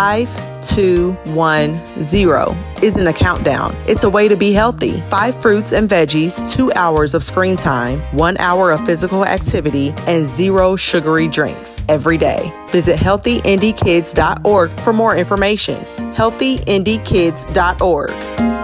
5210 isn't a countdown. It's a way to be healthy. 5 fruits and veggies, 2 hours of screen time, 1 hour of physical activity, and 0 sugary drinks every day. Visit healthyindiekids.org for more information. healthyindiekids.org.